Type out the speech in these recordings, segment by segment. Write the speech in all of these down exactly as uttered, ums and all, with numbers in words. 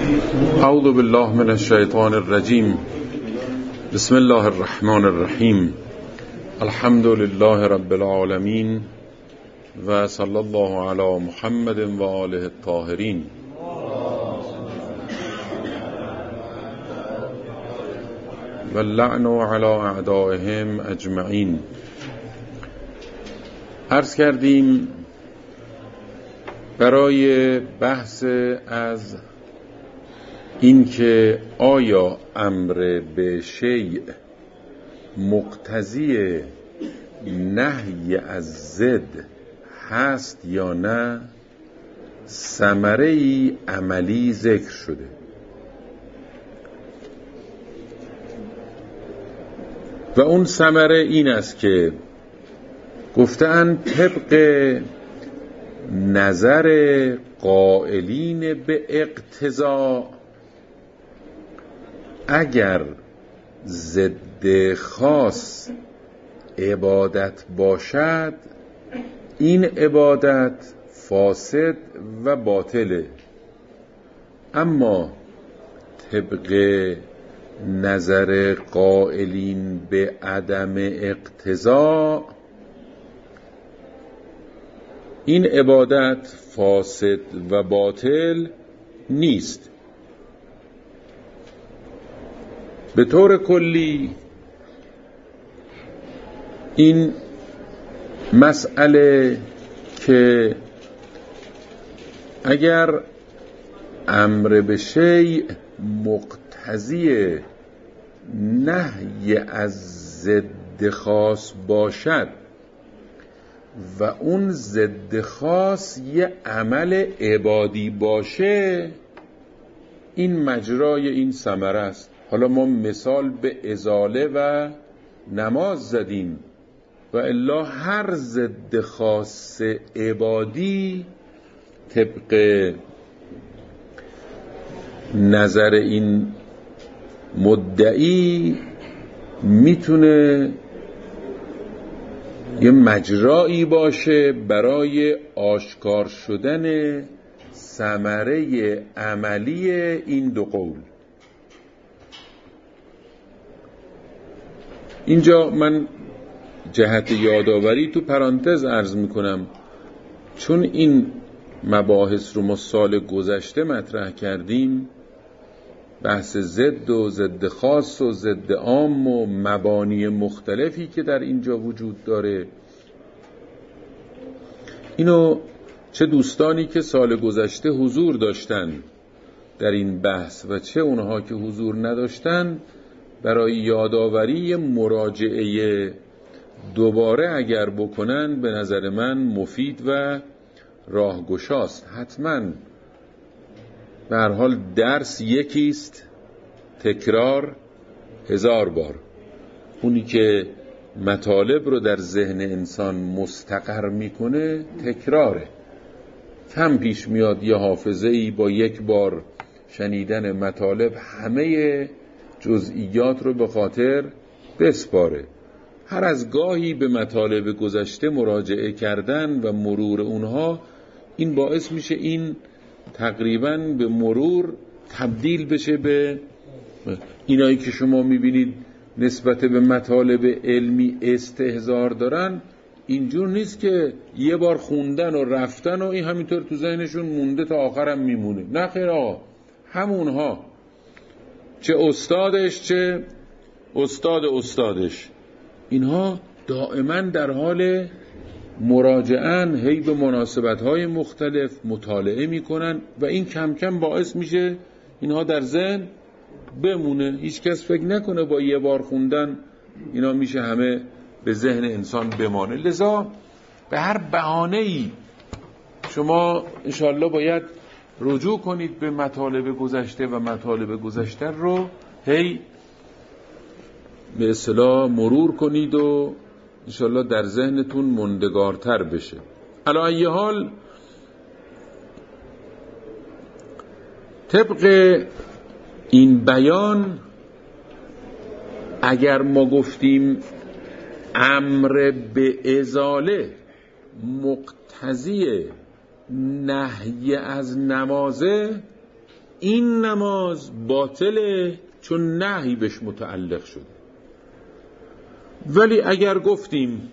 اعوذ بالله من الشیطان الرجیم. بسم الله الرحمن الرحیم. الحمد لله رب العالمین و صلی الله علی محمد و آله الطاهرین. و اللعن علی اعدائهم اجمعین. عرض کردیم برای بحث از این که آیا امر به شیء مقتضی نهی از ضد هست یا نه، ثمره‌ای عملی ذکر شده. و اون ثمره این است که گفتن طبق نظر قائلین به اقتضا، اگر ضد خاص عبادت باشد، این عبادت فاسد و باطله. اما طبق نظر قائلین به عدم اقتضا، این عبادت فاسد و باطل نیست. به طور کلی این مسئله که اگر امر به شیء مقتضی نهی از ضد خاص باشد و اون ضد خاص یه عمل عبادی باشه، این مجرای این ثمره است. حالا ما مثال به ازاله و نماز زدیم، و الا هر ضد خاص عبادی طبق نظر این مدعی میتونه یه مجرایی باشه برای آشکار شدن ثمره عملی این دو قول. اینجا من جهت یادآوری تو پرانتز عرض میکنم، چون این مباحث رو ما سال گذشته مطرح کردیم، بحث ضد و ضد خاص و ضد عام و مبانی مختلفی که در اینجا وجود داره، اینو چه دوستانی که سال گذشته حضور داشتن در این بحث و چه اونها که حضور نداشتن، برای یادآوری مراجعه دوباره اگر بکنن به نظر من مفید و راهگشاست. حتما به هر حال درس یکیست، تکرار هزار بار. اونی که مطالب رو در ذهن انسان مستقر میکنه تکراره. کم پیش میاد یه حافظه‌ای با یک بار شنیدن مطالب همه جزئیات رو به خاطر بسپاره. هر از گاهی به مطالب گذشته مراجعه کردن و مرور اونها، این باعث میشه این تقریباً به مرور تبدیل بشه به اینایی که شما میبینید نسبت به مطالب علمی استحضار دارن. اینجور نیست که یه بار خوندن و رفتن و این همینطور تو ذهنشون مونده تا آخرم میمونه. نه خیر آقا، همونها، چه استادش چه استاد استادش، اینها دائما در حال مراجعن، هی به مناسبت‌های مختلف مطالعه میکنن و این کم کم باعث میشه اینها در ذهن بمونه. هیچ کس فکر نکنه با یه بار خوندن اینا میشه همه به ذهن انسان بمانه. لذا به هر بهانه‌ای شما انشالله باید رجوع کنید به مطالب گذشته و مطالب گذشته رو هی به اصطلاح مرور کنید و انشالله در ذهنتون مندگارتر بشه. علی ای حال طبق این بیان، اگر ما گفتیم امر به ازاله مقتضی نهی از نمازه، این نماز باطله چون نهی بهش متعلق شده. ولی اگر گفتیم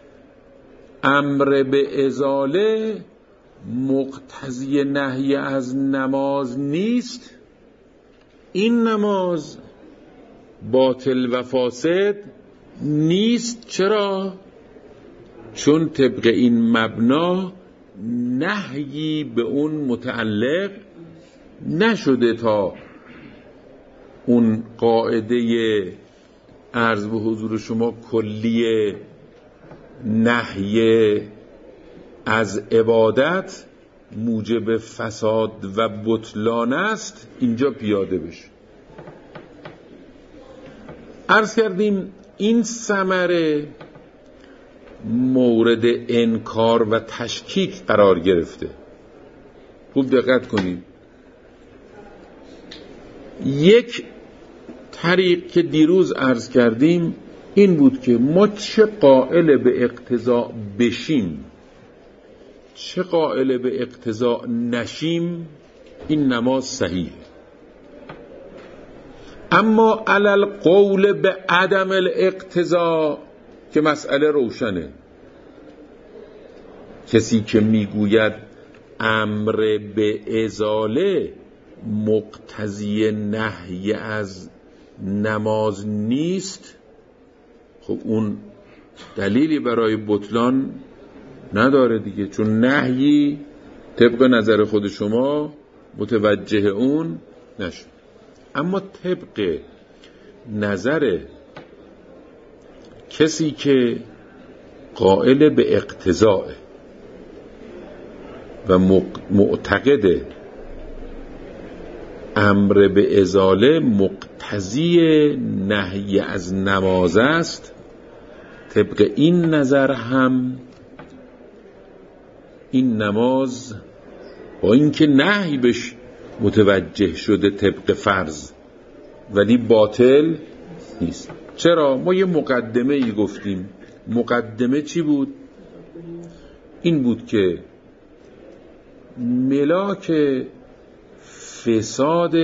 امر به ازاله مقتضی نهی از نماز نیست، این نماز باطل و فاسد نیست. چرا؟ چون طبق این مبنا نهیی به اون متعلق نشده تا اون قاعده عرض به حضور شما کلیه نهی از عبادت موجب فساد و بطلان است اینجا پیاده بشه. عرض کردیم این ثمره مورد انکار و تشکیک قرار گرفته. خوب دقت کنید. یک طریق که دیروز عرض کردیم این بود که ما چه قائل به اقتضا بشیم چه قائل به اقتضا نشیم این نماز صحیح. اما علل قول به عدم الاقتضا که مسئله روشنه. کسی که میگوید امر به ازاله مقتضی نهی از نماز نیست، خب اون دلیلی برای بطلان نداره دیگه، چون نهی طبق نظر خود شما متوجه اون نشد. اما طبق نظر کسی که قائل به اقتضاء و معتقد امر به ازاله مقتضی نهی از نماز است، طبق این نظر هم این نماز با اینکه نهی بهش متوجه شده طبق فرض ولی باطل نیست. چرا؟ ما یه مقدمه ای گفتیم. مقدمه چی بود؟ این بود که ملاک فساد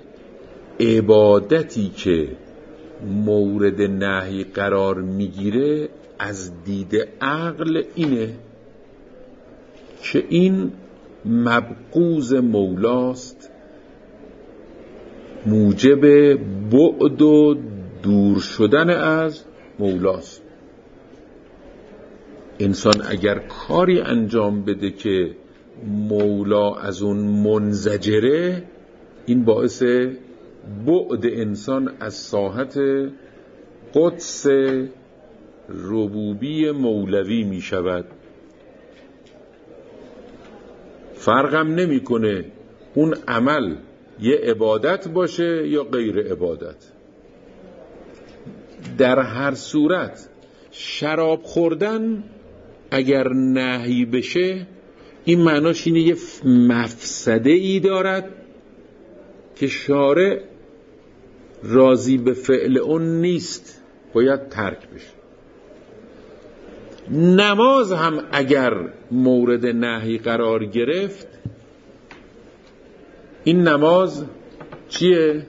عبادتی که مورد نهی قرار میگیره از دید عقل اینه که این مبغوض مولاست، موجب بعد و دور شدن از مولاست. انسان اگر کاری انجام بده که مولا از اون منزجره، این باعث بعد انسان از ساحت قدس ربوبی مولوی می شود. فرقم نمی کنه اون عمل یه عبادت باشه یا غیر عبادت. در هر صورت شراب خوردن اگر نهی بشه این معناش اینه یه مفسده ای دارد که شارع راضی به فعل اون نیست، باید ترک بشه. نماز هم اگر مورد نهی قرار گرفت، این نماز چیه؟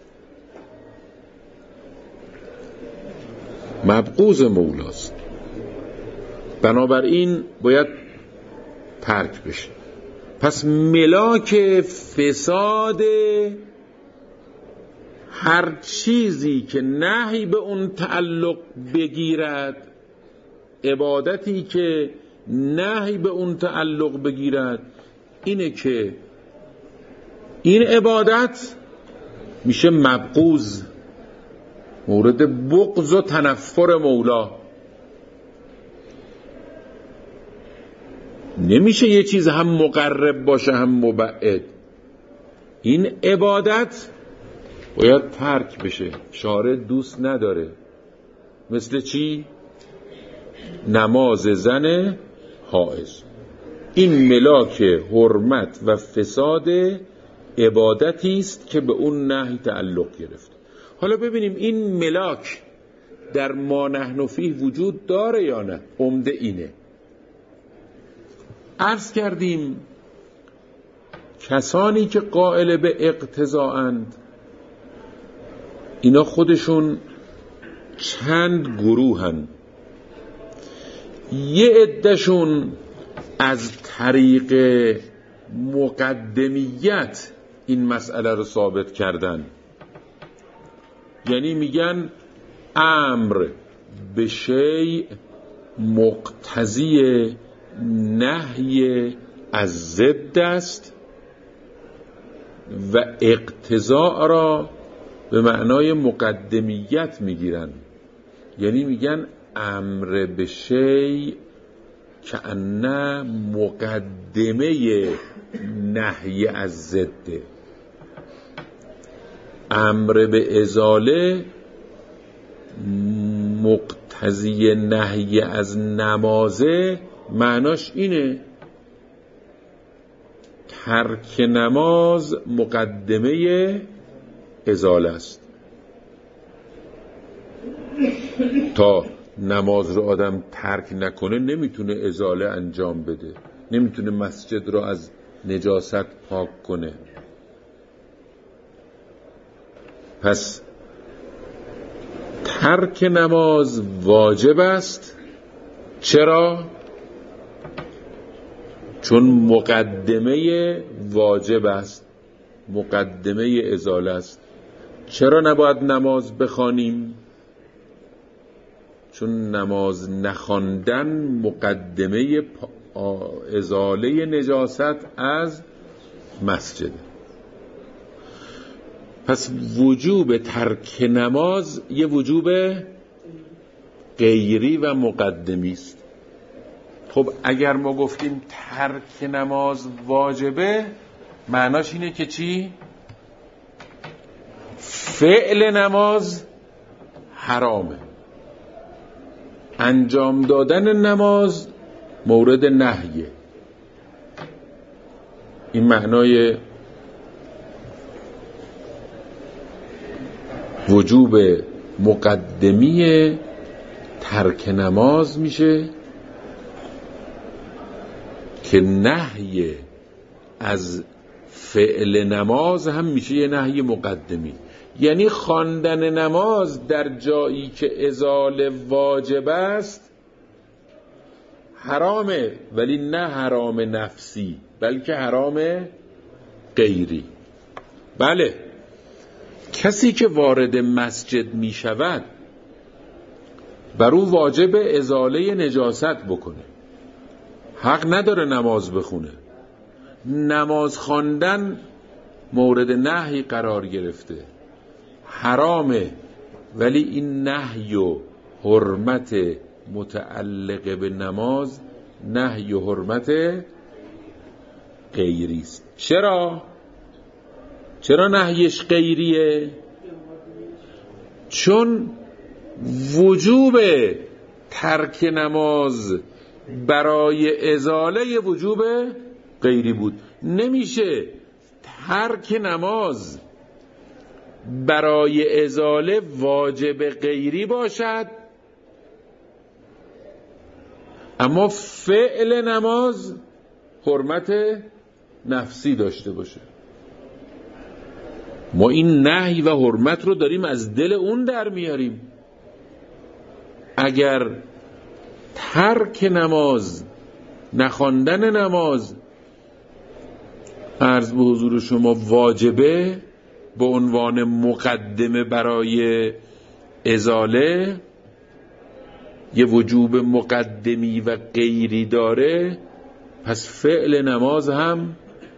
مبغوض مولاست، بنابراین باید ترک بشه. پس ملاک فساد هر چیزی که نهی به اون تعلق بگیرد، عبادتی که نهی به اون تعلق بگیرد، اینه که این عبادت میشه مبغوض، مورد بغض و تنفر مولا. نمیشه یه چیز هم مقرب باشه هم مبعد. این عبادت باید ترک بشه، شارع دوست نداره. مثل چی؟ نماز زن حائض. این ملاک حرمت و فساد عبادتی است که به اون نهی تعلق گرفت. حالا ببینیم این ملاک در ما نحن فیه وجود داره یا نه. عمده اینه. عرض کردیم کسانی که قائل به اقتضاءند اینا خودشون چند گروهن. یه عدهشون از طریق مقدمیت این مسئله رو ثابت کردن، یعنی میگن امر به شیء مقتضی نهی از ضد است و اقتضاء را به معنای مقدمیت میگیرن، یعنی میگن امر به شیء کأنه مقدمه نهی از ضد. امر به ازاله مقتضی نهی از نمازه، معناش اینه ترک نماز مقدمه ازاله است. تا نماز رو آدم ترک نکنه نمیتونه ازاله انجام بده، نمیتونه مسجد رو از نجاست پاک کنه. پس ترک نماز واجب است. چرا؟ چون مقدمه واجب است، مقدمه ازاله است. چرا نباید نماز بخوانیم؟ چون نماز نخواندن مقدمه ازاله نجاست از مسجد. پس وجوب ترک نماز یه وجوب غیری و مقدمی است. خب اگر ما گفتیم ترک نماز واجبه، معناش اینه که چی؟ فعل نماز حرامه، انجام دادن نماز مورد نهیه. این معنای وجوب مقدمی ترک نماز میشه که نهی از فعل نماز هم میشه یه نهی مقدمی. یعنی خواندن نماز در جایی که ازاله واجب است حرامه، ولی نه حرام نفسی بلکه حرام غیری. بله، کسی که وارد مسجد می شود بر او واجب ازاله نجاست بکنه، حق نداره نماز بخونه. نماز خواندن مورد نهی قرار گرفته، حرامه، ولی این نهی و حرمت متعلق به نماز نهی و حرمت غیری است. چرا؟ چرا نهیش غیریه؟ چون وجوب ترک نماز برای ازاله وجوب غیری بود. نمیشه ترک نماز برای ازاله واجب غیری باشد اما فعل نماز حرمت نفسی داشته باشه. ما این نهی و حرمت رو داریم از دل اون در میاریم. اگر ترک نماز، نخواندن نماز عرض به حضور شما واجبه به عنوان مقدمه برای ازاله، یه وجوب مقدمی و غیری داره، پس فعل نماز هم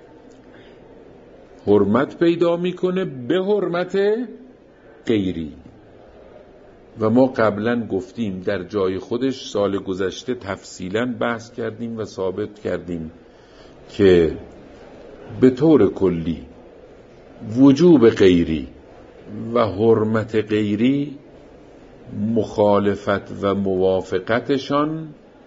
حرمت پیدا میکنه به حرمت غیری. و ما قبلا گفتیم در جای خودش سال گذشته تفصیلا بحث کردیم و ثابت کردیم که به طور کلی وجوب غیری و حرمت غیری مخالفت و موافقتشان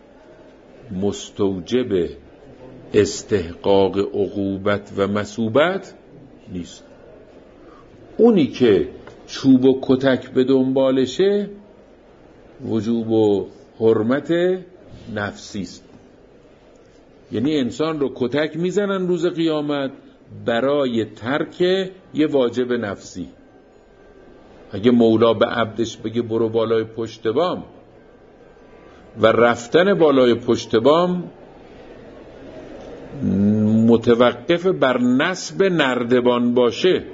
مستوجب استحقاق عقوبت و مثوبت نیست. اونی که چوب و کتک به دنبالشه وجوب و حرمت نفسی است. یعنی انسان رو کتک میزنن روز قیامت برای ترک یه واجب نفسی. اگه مولا به عبدش بگه برو بالای پشت بام و رفتن بالای پشت بام متوقف بر نصب نردبان باشه،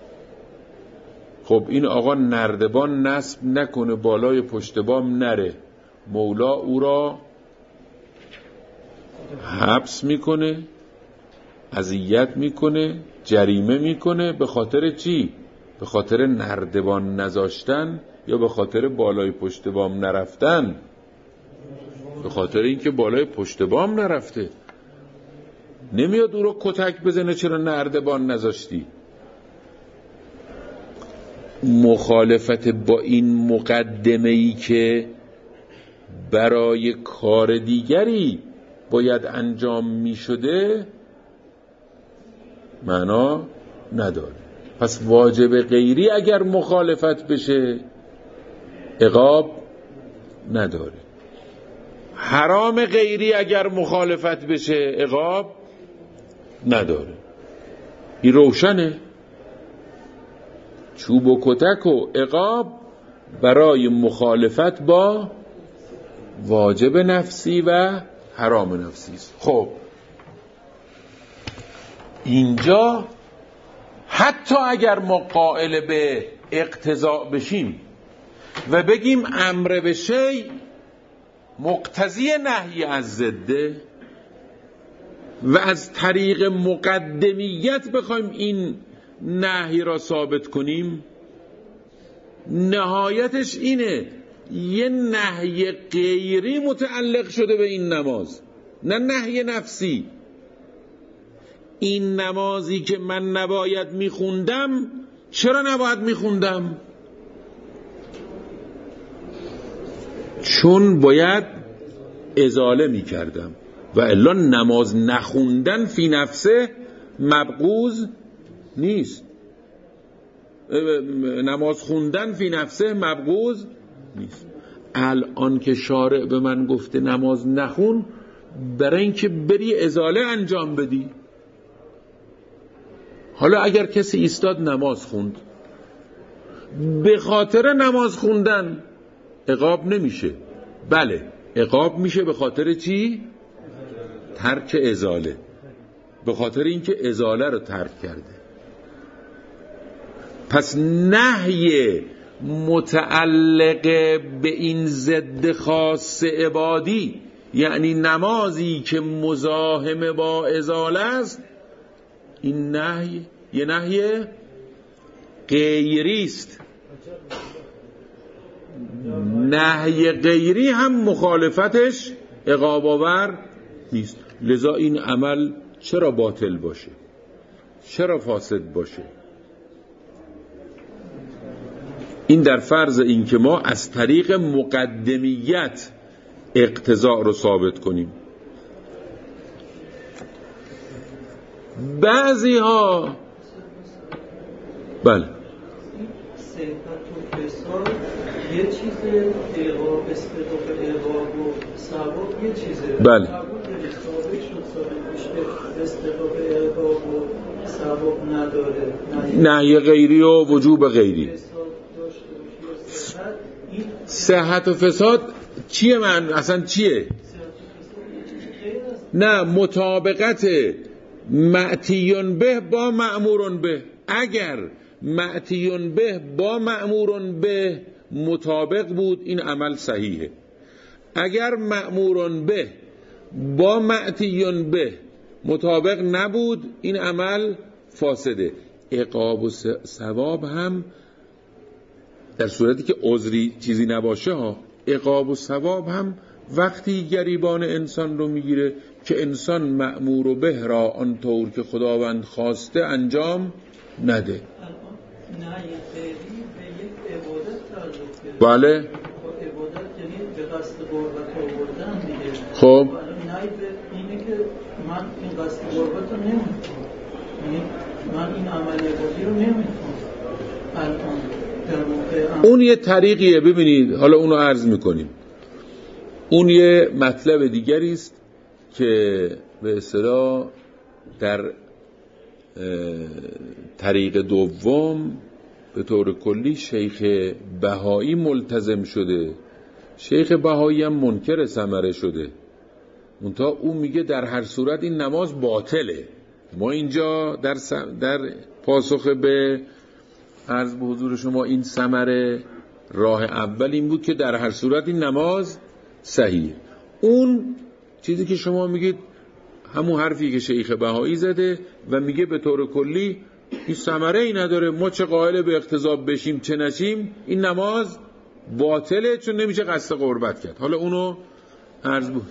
خب این آقا نردبان نصب نکنه بالای پشت بام نره، مولا او را حبس میکنه، اذیت میکنه، جریمه میکنه. به خاطر چی؟ به خاطر نردبان نذاشتن یا به خاطر بالای پشت بام نرفتن؟ به خاطر اینکه بالای پشت بام نرفته. نمیاد او رو کتک بزنه چرا نردبان نذاشتی. مخالفت با این مقدمه‌ای که برای کار دیگری باید انجام می شده معنا نداره. پس واجب غیری اگر مخالفت بشه عقاب نداره، حرام غیری اگر مخالفت بشه عقاب نداره. این روشنه. چوب و کتک و عقاب برای مخالفت با واجب نفسی و حرام نفسی است. خب اینجا حتی اگر ما قائل به اقتضاء بشیم و بگیم امر به شیء مقتضی نهی از ضده و از طریق مقدمیت بخوایم این نهی را ثابت کنیم، نهایتش اینه یه نهی غیری متعلق شده به این نماز، نه نهی نفسی. این نمازی که من نباید میخوندم، چرا نباید میخوندم؟ چون باید ازاله میکردم و الا نماز نخوندن فی نفسه مبغوض نیست. نماز خوندن فی نفسه مبغوض نیست. الان که شارع به من گفته نماز نخون، برای اینکه بری ازاله انجام بدی. حالا اگر کسی ایستاد نماز خوند، به خاطر نماز خوندن عقاب نمیشه. بله عقاب میشه. به خاطر چی؟ ترک ازاله. به خاطر اینکه ازاله رو ترک کرده. پس نهی متعلق به این ضد خاص عبادی، یعنی نمازی که مزاحم با ازاله است، این نهی یه نهی غیری است. نهی غیری هم مخالفتش عقاب آور نیست. لذا این عمل چرا باطل باشه؟ چرا فاسد باشه؟ این در فرض این که ما از طریق مقدمیت اقتضاء رو ثابت کنیم. بعضی ها بله صحت و فساد یه چیزه، عقاب استقاب عقاب و ثواب یه چیزه. بله ثابت شد ثابت استقاب عقاب و ثواب نداره، نهی غیری و وجوب غیری. صحت و فساد چیه؟ من اصلا چیه؟ نه، مطابقت معتیون به با مأمورون به. اگر معتیون به با مأمورون به مطابق بود این عمل صحیحه. اگر مأمورون به با معتیون به مطابق نبود این عمل فاسده. عقاب و ثواب هم در صورتی که عذری چیزی نباشه ها، عقاب و ثواب هم وقتی گریبان انسان رو میگیره که انسان مأمور و به را آنطور که خداوند خواسته انجام نده. نه غیری به یک عبادت تعلق بله. عبادت یعنی به قصد قربت آوردن دیگه. خب نه اینه که من این قصد قربت رو نمیکنم، یعنی من این عمل عبادی رو نمیکنم الان در موقع. اون یه طریقیه. ببینید حالا اونو عرض میکنیم. اون یه مطلب دیگری است که به اصطلاح در طریق دوم به طور کلی شیخ بهایی ملتزم شده. شیخ بهایی هم منکر ثمره شده، منتها او میگه در هر صورت این نماز باطله. ما اینجا در, در پاسخ به عرض به حضور شما این ثمره راه اول این بود که در هر صورت این نماز صحیح. اون چیزی که شما میگید همون حرفی که شیخ بهایی زده و میگه به طور کلی این ثمره ای نداره، ما چه قائل به اقتضاب بشیم چه نشیم این نماز باطله چون نمیشه قصد قربت کرد. حالا اونو عرض بود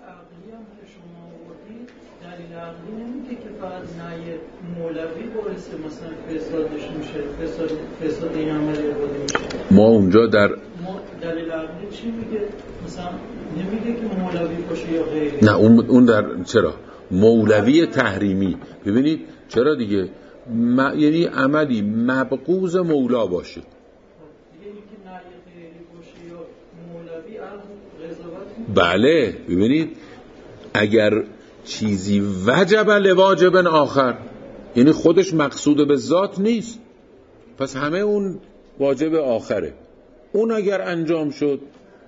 ما اونجا در دلیل عقلی چی میگه؟ مثلا نمیگه که مولوی باشه یا غیره. نه اون اون در چرا مولوی تحریمی. ببینید چرا دیگه م... یعنی عملی مبغوض مولا باشه. دیگه اینکه نه غیری باشه یا مولوی قضاوت. بله ببینید اگر چیزی وجب لواجب آخر یعنی خودش مقصود به ذات نیست، پس همه اون واجب آخره. اون اگر انجام شد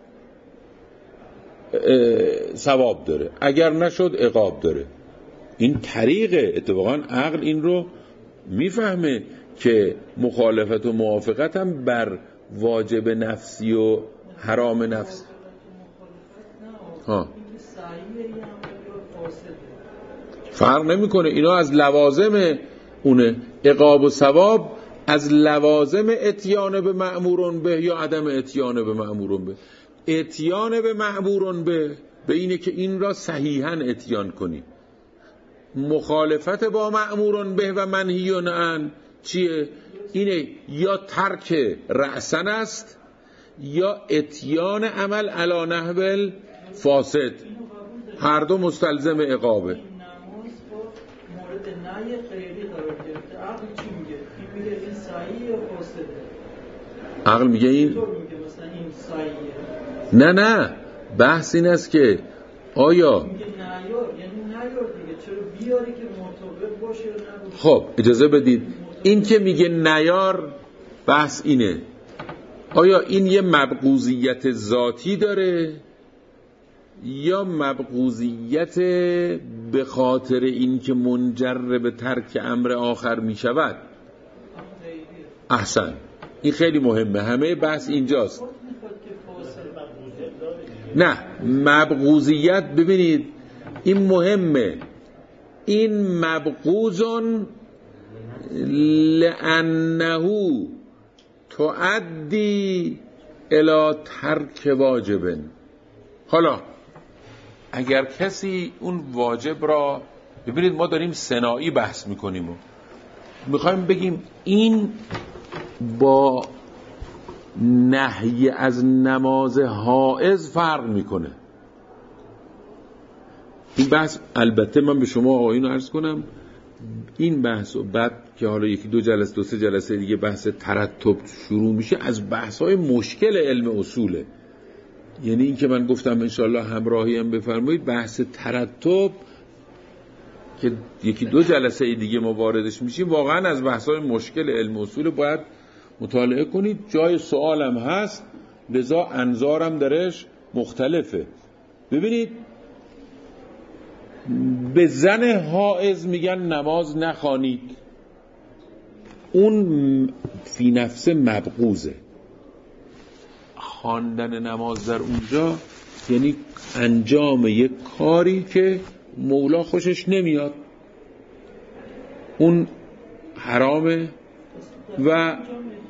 ثواب داره، اگر نشد عقاب داره. این طریقه. اتفاقا عقل این رو میفهمه که مخالفت و موافقت هم بر واجب نفسی و حرام نفس ها فرق نمیکنه. اینا از لوازم اونه. عقاب و ثواب از لوازم اتیان به مأمورون به یا عدم اتیان به مأمورون به. اتیان به مأمورون به به اینه که این را صحیحاً اتیان کنی. مخالفت با مأمورون به و منهیون عن چیه؟ اینه یا ترک رأسن است یا اتیان عمل علی نحو فاسد. هر دو مستلزم عقابه. عقل میگه این نه نه بحث این است که آیا خب اجازه بدید این که میگه نیار بحث اینه آیا این یه مبغوضیت ذاتی داره یا مبغوضیت به خاطر این که منجر به ترک امر آخر میشود. احسن این خیلی مهمه. همه بحث اینجاست. نه مبغوضیت ببینید این مهمه. این مبغوضن لأنه تؤدی الی ترک واجب. حالا اگر کسی اون واجب را ببینید ما داریم سنایی بحث میکنیم و میخوایم بگیم این با نهی از نماز حائض فرق میکنه. این بحث البته من به شما آقایون عرض کنم این بحث و بعد که حالا یکی دو جلسه دو سه جلسه دیگه بحث ترتب شروع میشه از بحث‌های مشکل علم اصوله. یعنی این که من گفتم انشالله همراهی هم بفرمایید بحث ترتب که یکی دو جلسه دیگه ما واردش میشیم واقعا از بحث‌های مشکل علم اصول باید مطالعه کنید. جای سوالم هست لذا انظارم درش مختلفه. ببینید به زن حائض میگن نماز نخوانید. اون فی نفس مبغوضه. خواندن نماز در اونجا یعنی انجام یک کاری که مولا خوشش نمیاد. اون حرامه و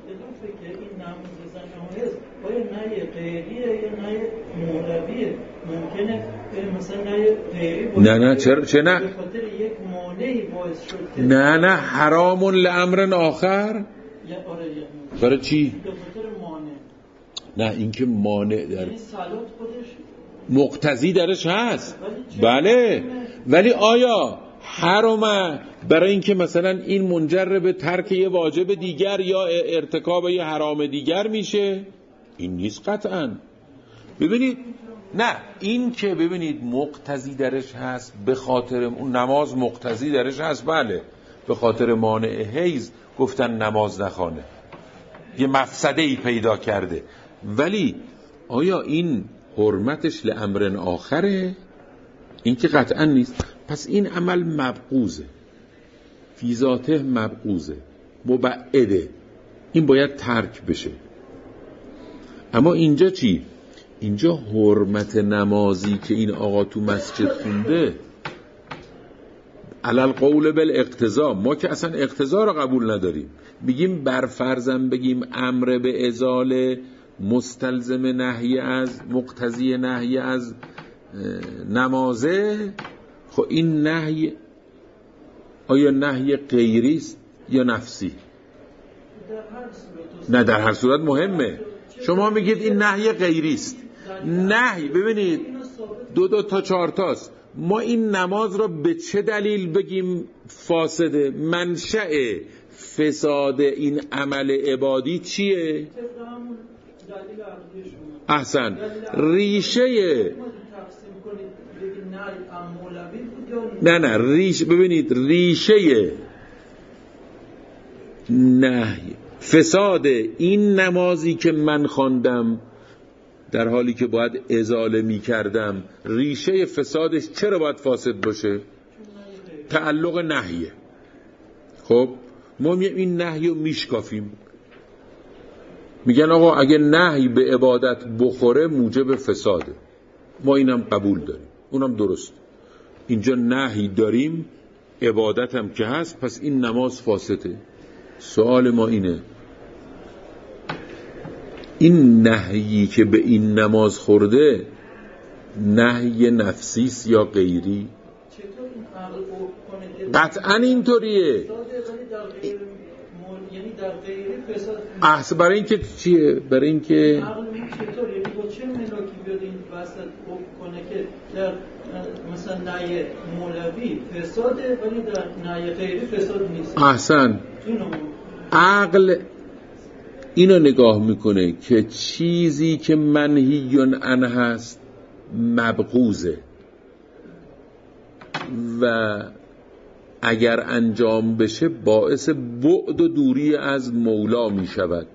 باید نه غیریه یا نه مولویه. ممکنه مثلا نه غیری باشه. نه نه چرا چه نه؟ به خاطر یک مانعی باعث شد که نه نه حرام لامر آخر. یا آره برای چی؟ به خاطر مانع. نه اینکه مانع در یعنی صلات خودش مقتضی درش هست. بله ولی آیا حرامه برای اینکه مثلا این منجر به ترک یه واجب دیگر یا ارتکاب یه حرام دیگر میشه؟ این نیست قطعاً. ببینید نه این که ببینید مقتضی درش هست به خاطر اون نماز مقتضی درش هست. بله به خاطر مانع حیض گفتن نماز نخوانه، یه مفسده ای پیدا کرده، ولی آیا این حرمتش لامر آخره؟ این که قطعا نیست. پس این عمل مبغوضه، فی ذاته مبغوضه، مبعده، این باید ترک بشه. اما اینجا چی؟ اینجا حرمت نمازی که این آقا تو مسجد خونده علل قول بالاقتضا، ما که اصلا اقتضا رو قبول نداریم، بگیم بر فرضم بگیم امر به ازاله مستلزم نهی از مقتضی نهی از نمازه، خب این نهی آیا نهی غیری است یا نفسی؟ نه در هر صورت مهمه. شما میگید این نهی غیری است، نهی ببینید دو دو تا چهار تاست، ما این نماز را به چه دلیل بگیم فاسده؟ منشأ فساد این عمل عبادی چیه؟ احسن، ریشه نه نه ریشه، ببینید ریشه نهی فساد این نمازی که من خواندم در حالی که باید ازاله می کردم، ریشه فسادش چرا باید فاسد باشه؟ تعلق نهیه. خب ما میگیم این نهی رو میشکافیم، میگن آقا اگه نهی به عبادت بخوره موجب فساده، ما اینم قبول داریم، اونم درست. اینجا نهی داریم، عبادت هم که هست، پس این نماز فاسده. سوال ما اینه این نهیی که به این نماز خورده نهی نفسیست یا غیری؟ قطعا اینطوریه. احسن برای اینکه چیه؟ برای اینکه در مثلا نهی مولوی فساده ولی در نهی غیری فساد نیست. احسن. عقل اینو نگاه میکنه که چیزی که منهی عنه هست مبغوضه و اگر انجام بشه باعث بعد و دوری از مولا میشود،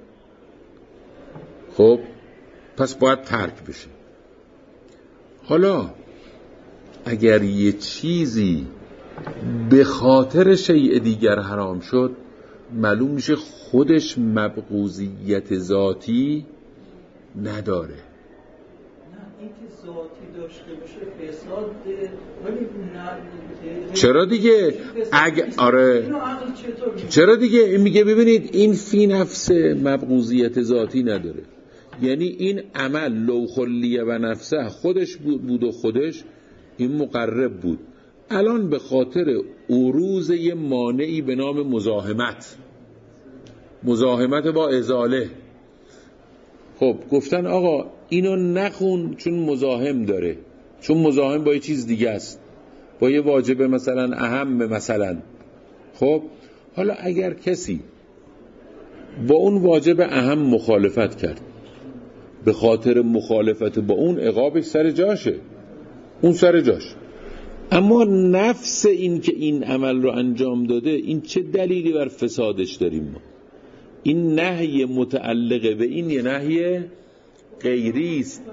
خب پس باید ترک بشه. حالا اگر یه چیزی به خاطر شیء دیگر حرام شد، معلوم میشه خودش مبغوضیت ذاتی نداره. نه اینکه ذاتی داشته باشه فساد، ولی چرا دیگه؟ اگه آره چرا دیگه؟ این میگه ببینید این فی نفسه مبغوضیت ذاتی نداره، یعنی این عمل لو خلیه و نفسه خودش بود و خودش این مقرب بود، الان به خاطر عروض یه مانعی به نام مزاحمت مزاحمت با ازاله، خب گفتن آقا اینو نخون چون مزاحم داره، چون مزاحم با یه چیز دیگه است، با یه واجب مثلا اهم مثلا. خب حالا اگر کسی با اون واجب اهم مخالفت کرد، به خاطر مخالفت با اون عقابش سر جاشه، اون سر جاش، اما نفس این که این عمل رو انجام داده این چه دلیلی بر فسادش داریم ما؟ این نهی متعلقه به این یه نهی غیری است.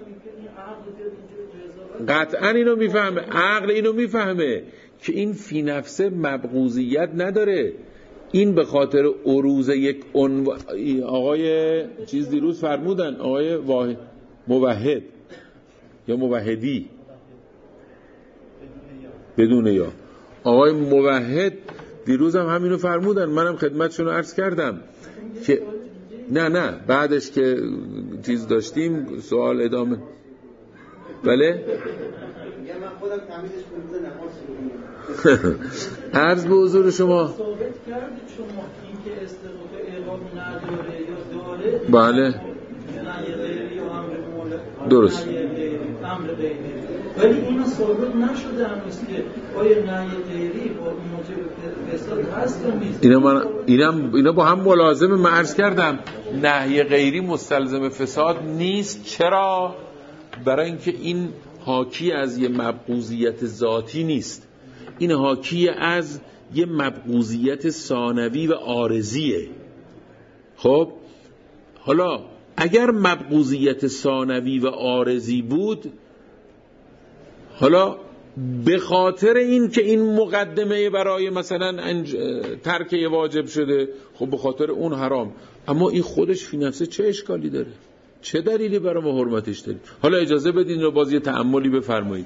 قطعا اینو میفهمه، عقل اینو میفهمه که این فی نفسه مبغوضیت نداره، این به خاطر عروض یک عنو... آقای چیز دیروز فرمودن، آقای واحد موحد یا موحدی بدون یا آقای موحد دیروز هم همینو فرمودن، منم خدمتشون رو عرض کردم که نه نه بعدش که چیز داشتیم سوال ادامه. بله عرض به حضور شما. بله درست، ولی اینا ثابت نشده هنوز که آیا نهی غیری با موجب فساد هست یا نیست. اینا من اینا اینا با هم ملازمه. من عرض کردم نهی غیری مستلزم فساد نیست. چرا؟ برای اینکه این حاکی از یه مبغوضیت ذاتی نیست، این حاکی از یه مبغوضیت ثانوی و عارضیه. خب حالا اگر مبغوضیت ثانوی و عارضی بود، حالا به خاطر این که این مقدمه برای مثلا انج... ترک واجب شده، خب به خاطر اون حرام، اما این خودش فی نفسه چه اشکالی داره؟ چه دلیلی برای ما حرمتش داریم؟ حالا اجازه بدین رو باز یه تأملی بفرمایید.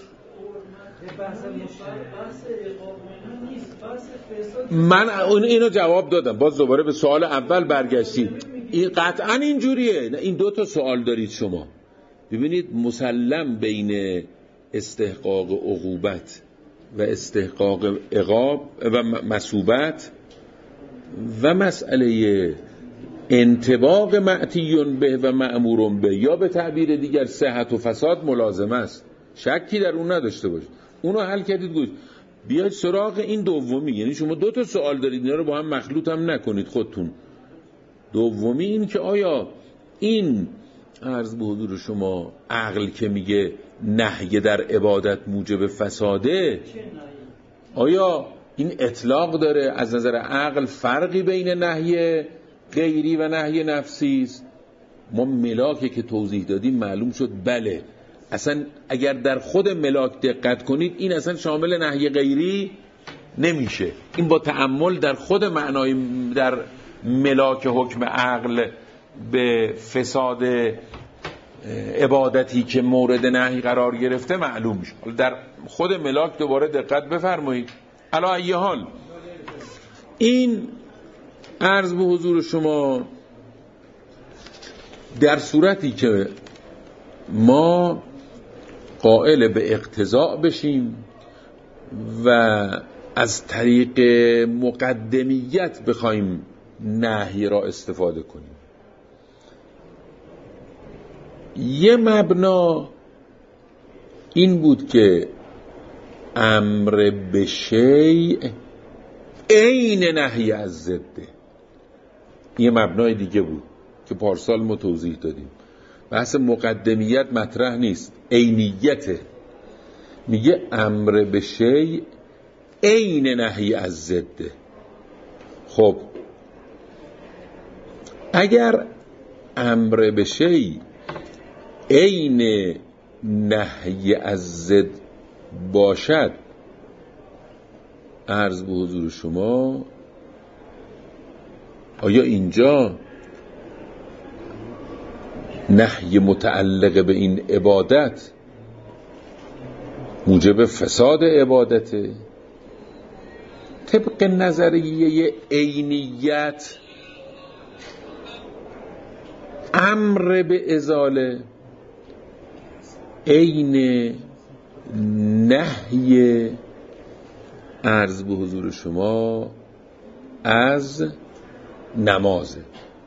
من اینو جواب دادم، باز دوباره به سوال اول برگشتید. این قطعا اینجوریه. این دو تا سوال دارید شما. ببینید مسلم بین استحقاق عقوبت و استحقاق عقاب و مثوبت و مسئله انطباق معتیون به و مأمورون به، یا به تعبیر دیگر صحت و فساد ملازم است، شکی در اون نداشته باشید. اونو حل کردید. گوش بیاید سراغ این دومی. یعنی شما دو تا سوال دارید، اینا رو با هم مخلوط هم نکنید خودتون. دومی این که آیا این عرض به حضور شما عقل که میگه نهی در عبادت موجب فساده، آیا این اطلاق داره؟ از نظر عقل فرقی بین نهی غیری و نهی نفسی است؟ ما ملاکه که توضیح دادیم معلوم شد بله، اصلا اگر در خود ملاک دقت کنید این اصلا شامل نهی غیری نمیشه. این با تأمل در خود معنای در ملاک حکم عقل به فساد عبادتی که مورد نهی قرار گرفته معلوم میشه. در خود ملاک دوباره دقت بفرمایید. علی ای حال این عرض به حضور شما در صورتی که ما قائل به اقتضاء بشیم و از طریق مقدمیت بخوایم نهی را استفاده کنیم. یه مبنا این بود که امر به شیء عین نهی از ضده. یه مبنای دیگه بود که پارسال ما توضیح دادیم. بحث مقدمیت مطرح نیست، عینیته. میگه امر به شیء عین نهی از ضده. خب اگر امر به شیء عین نهی از ضد باشد، عرض به حضور شما آیا اینجا نهی متعلق به این عبادت موجب فساد عبادته؟ طبق نظریه عینیت امر به ازاله عین نهی عرض به حضور شما از نمازه.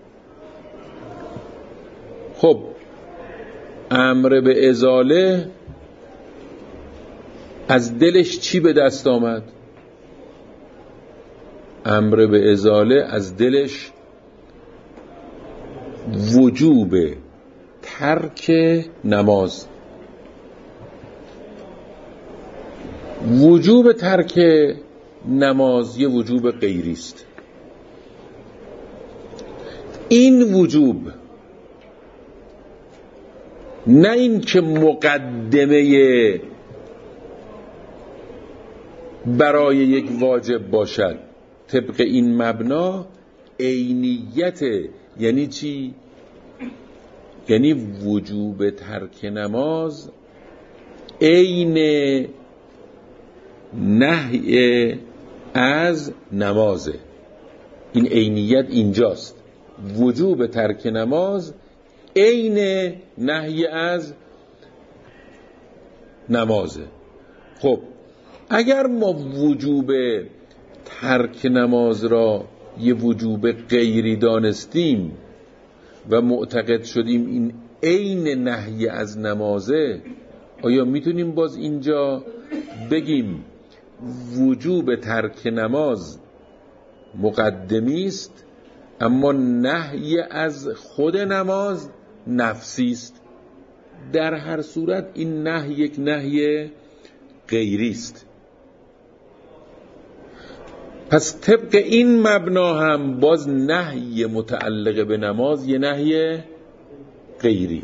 خب امر به ازاله از دلش چی به دست آمد؟ امر به ازاله از دلش وجوب ترک نماز. وجوب ترک نماز یه وجوب غیری است. این وجوب نه این که مقدمه برای یک واجب باشد، طبق این مبنا عینیت. یعنی چی؟ یعنی وجوب ترک نماز عین نهی از نمازه. این عینیت اینجاست. وجوب ترک نماز عین نهی از نمازه. خب اگر ما وجوب ترک نماز را یه وجوب غیری دانستیم و معتقد شدیم این عین نهی از نمازه، آیا میتونیم باز اینجا بگیم وجوب ترک نماز مقدمی است اما نهی از خود نماز نفسی است؟ در هر صورت این نهی یک نهی غیری است. پس طبق این مبنا هم باز نهی متعلق به نماز یه نهی غیری.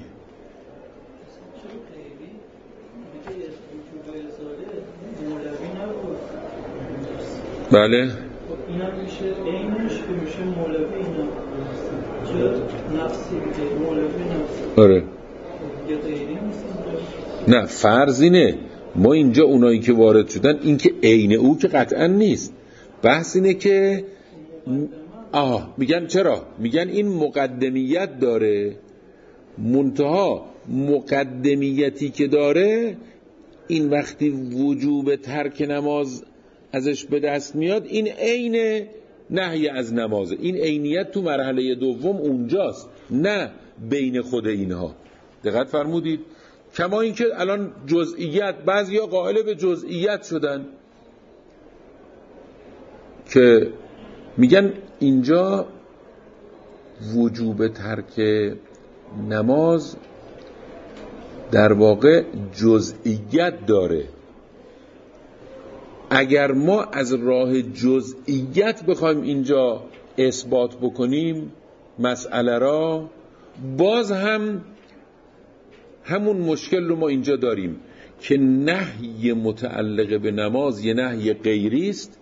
بله اینا میشه اینش که میشه مولوی اینا چه نفسی بیده مولوی نفسی. آره یه غیری نیست. نه فرض اینه ما اینجا اونایی که وارد شدن این که عین او که قطعا نیست. بحث اینه که آه میگن چرا؟ میگن این مقدمیت داره، منتها مقدمیتی که داره این وقتی وجوب ترک نماز ازش به دست میاد این عین نهی از نمازه. این عینیت تو مرحله دوم اونجاست، نه بین خود اینها. دقت فرمودید؟ کما اینکه الان جزئیت، بعضیا قائل به جزئیت شدن که میگن اینجا وجوب ترک نماز در واقع جزئیت داره. اگر ما از راه جزئیت بخوایم اینجا اثبات بکنیم مسئله را، باز هم همون مشکل رو ما اینجا داریم که نهی متعلق به نماز یه نهی غیری است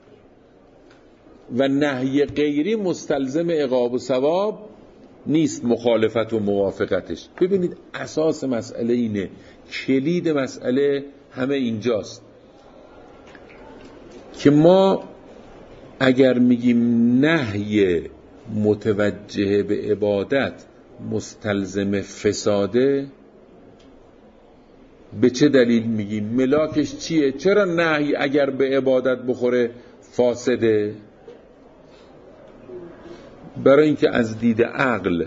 و نهی غیری مستلزم عقاب و ثواب نیست، مخالفت و موافقتش. ببینید اساس مسئله اینه، کلید مسئله همه اینجاست که ما اگر میگیم نهی متوجه به عبادت مستلزم فساده، به چه دلیل میگیم؟ ملاکش چیه؟ چرا نهی اگر به عبادت بخوره فاسده؟ برای اینکه از دید عقل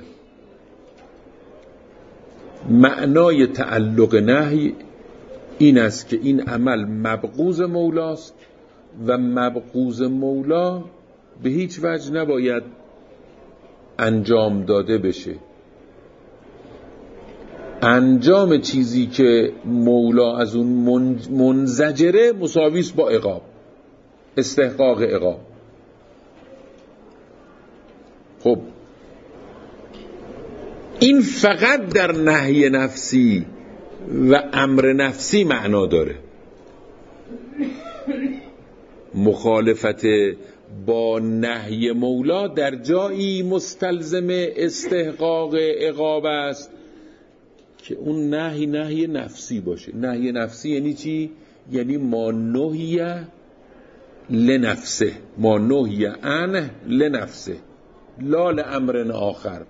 معنای تعلق نهی این است که این عمل مبغوض مولاست و مبغوض مولا به هیچ وجه نباید انجام داده بشه. انجام چیزی که مولا از اون منزجره مساویس با عقاب، استحقاق عقاب. خب این فقط در نهی نفسی و امر نفسی معنا داره. مخالفت با نهی مولا در جایی مستلزم استحقاق عقاب است که اون نهی نهی نفسی باشه. نهی نفسی یعنی چی؟ یعنی ما نهی لنفسه، ما نهی عنه لنفسه لا لامر آخر.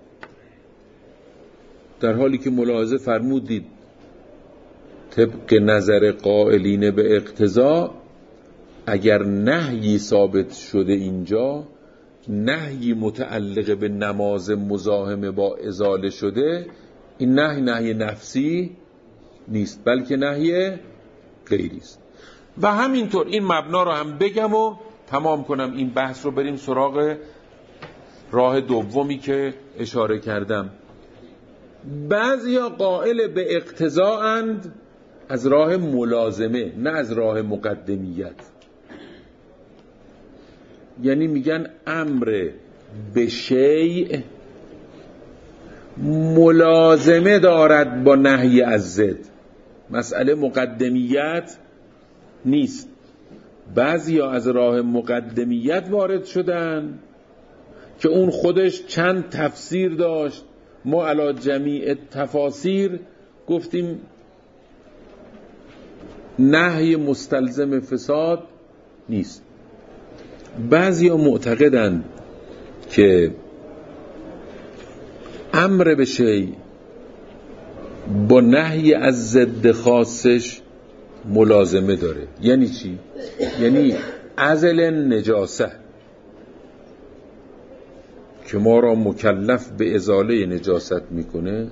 در حالی که ملاحظه فرمودید طبق نظر قائلین به اقتضا اگر نهی ثابت شده اینجا، نهی متعلق به نماز مزاحمه با ازاله شده، این نهی نهی نفسی نیست بلکه نهی غیری است. و همینطور این مبنا رو هم بگم و تمام کنم این بحث رو، بریم سراغ راه دومی که اشاره کردم. بعضیا قائل به اقتضا اند از راه ملازمه، نه از راه مقدمیت. یعنی میگن امر به شیء ملازمه دارد با نهی از ضد، مسئله مقدمیت نیست. بعضیا از راه مقدمیت وارد شدن که اون خودش چند تفسیر داشت. ما علی جمیع تفاسیر گفتیم نهی مستلزم فساد نیست. بعضیا معتقدند که امر به شیء با نهی از ضد خاصش ملازمه داره. یعنی چی؟ یعنی ازل نجاسه که ما را مکلف به ازاله نجاست میکنه،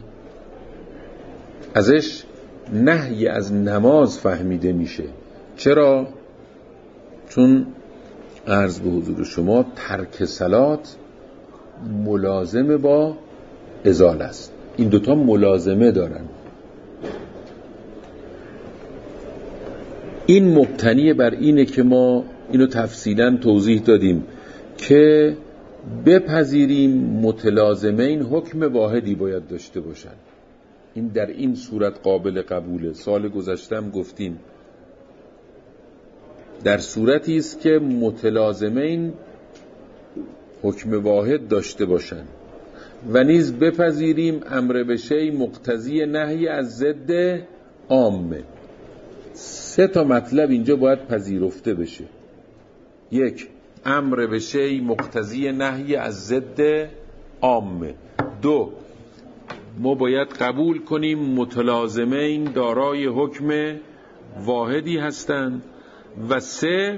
ازش نهی از نماز فهمیده میشه. چرا؟ چون عرض به حضور شما ترک صلات ملازمه با ازاله است. این دوتا ملازمه دارن. این مبتنی بر اینه که ما اینو تفصیلا توضیح دادیم که بپذیریم متلازمین حکم واحدی باید داشته باشن. این در این صورت قابل قبوله. سال گذشتم گفتیم در صورتی است که متلازمین حکم واحد داشته باشن و نیز بپذیریم امر به شیء مقتضی نهی از ضد عامه. سه تا مطلب اینجا باید پذیرفته بشه. یک، امر به شیء مقتضی نهی از ضد عامه. دو، ما باید قبول کنیم متلازمین دارای حکم واحدی هستند. و سه،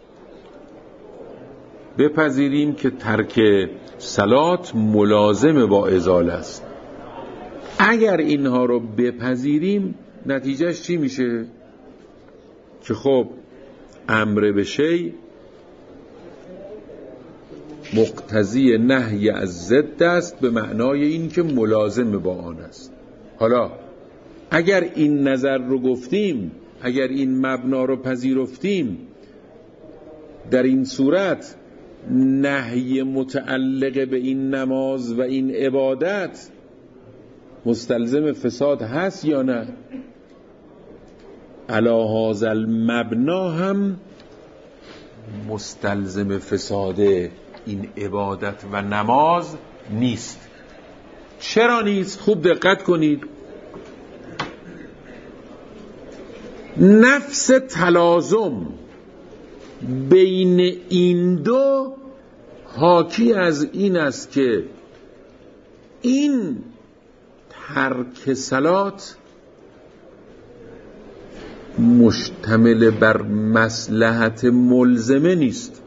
بپذیریم که ترک صلات ملازم با ازاله است. اگر اینها رو بپذیریم نتیجهش چی میشه؟ که خب امر به شیء مقتضی نهی از ضد است، به معنای این که ملازم با آن است. حالا اگر این نظر رو گفتیم، اگر این مبنا رو پذیرفتیم، در این صورت نهی متعلق به این نماز و این عبادت مستلزم فساد هست یا نه؟ علی هذا المبنا هم مستلزم فساد این عبادت و نماز نیست. چرا نیست؟ خوب دقت کنید. نفس تلازم بین این دو حاکی از این است که این ترک صلات مشتمل بر مصلحت ملزمه نیست.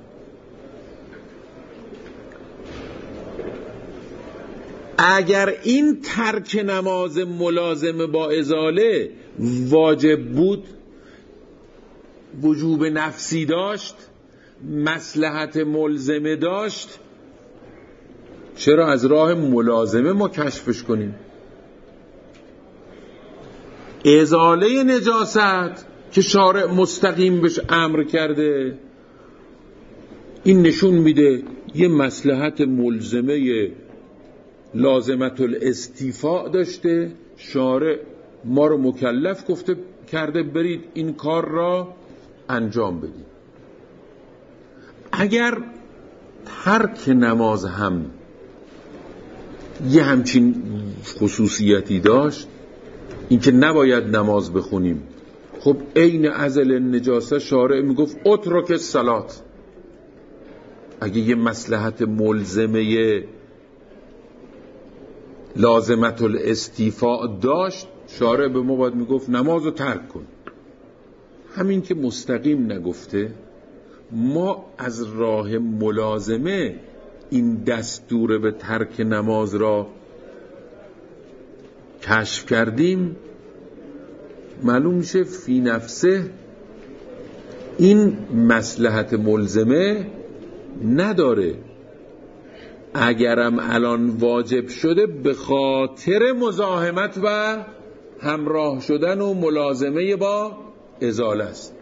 اگر این ترک نماز ملازم با ازاله واجب بود، وجوب نفسی داشت، مصلحت ملزمه داشت، چرا از راه ملازمه ما کشفش کنیم؟ ازاله نجاست که شارع مستقیم بهش امر کرده، این نشون میده یه مصلحت ملزمه لازمت الاستیفاء داشته، شارع ما رو مکلف گفته کرده برید این کار را انجام بدید. اگر ترک نماز هم یه همچین خصوصیتی داشت، اینکه نباید نماز بخونیم، خب عین ازل نجاسه شارع میگفت اترک الصلات. اگه یه مصلحت ملزمه لازمت الاستیفاء داشت، شارع به ما باید میگفت نماز رو ترک کن. همین که مستقیم نگفته، ما از راه ملازمه این دستور به ترک نماز را کشف کردیم، معلوم میشه فی نفسه این مصلحت ملزمه نداره. اگرم الان واجب شده به خاطر مزاحمت و همراه شدن و ملازمه با ازاله است.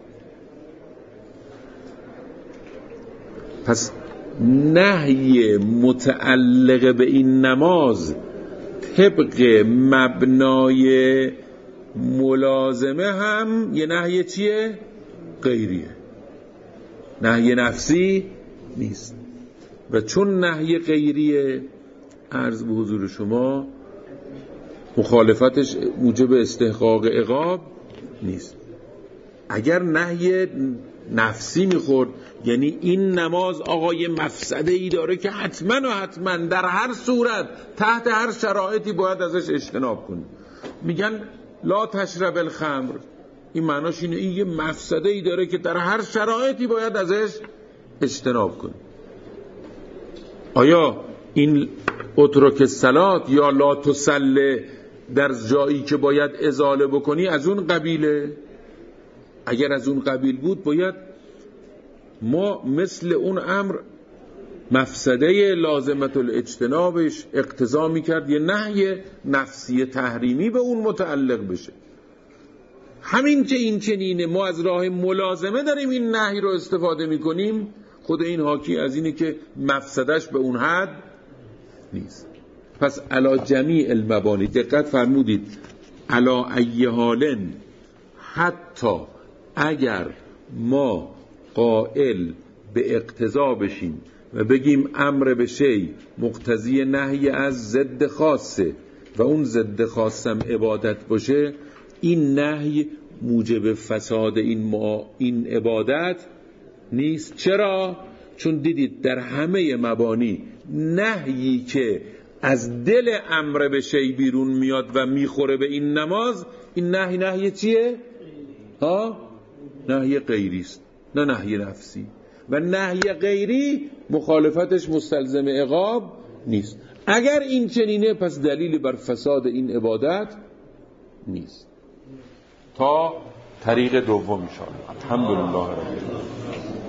پس نهی متعلق به این نماز طبق مبنای ملازمه هم یه نهی چیه؟ غیریه، نهی نفسی نیست. و چون نهی غیریه، عرض به حضور شما مخالفتش موجب استحقاق عقاب نیست. اگر نهی نفسی میخورد، یعنی این نماز آقای مفسده ای داره که حتما و حتما در هر صورت تحت هر شرایطی باید ازش اجتناب کنی، میگن لا تشرب الخمر، این معناش اینه این یه مفسده ای داره که در هر شرایطی باید ازش اجتناب کنی. آیا این اترک الصلات یا لا تصلی در جایی که باید ازاله بکنی از اون قبیله؟ اگر از اون قبیل بود، باید ما مثل اون امر مفسده لازمت الاجتنابش اقتضا میکرد یه نهی نفسی تحریمی به اون متعلق بشه. همین که این چنینه ما از راه ملازمه داریم این نهی رو استفاده میکنیم، خود این حاکی از اینه که مفسدش به اون حد نیست. پس علا جمیع المبانی، دقت فرمودید، علا ای حالن، حتی اگر ما قائل به اقتضا بشیم و بگیم امر به شی مقتضی نهی از ضد خاصه و اون ضد خاصم عبادت باشه، این نهی موجب فساد این, ما این عبادت نیست. چرا؟ چون دیدید در همه مبانی نهیی که از دل امر به شی بیرون میاد و میخوره به این نماز، این نهی نهی چیه؟ ها؟ نهی غیری است، نه نهی نفسی. و نهی غیری مخالفتش مستلزم عقاب نیست. اگر این چنینه پس دلیلی بر فساد این عبادت نیست. تا طریق دوم ان شاء الله. الحمدلله رب العالمین.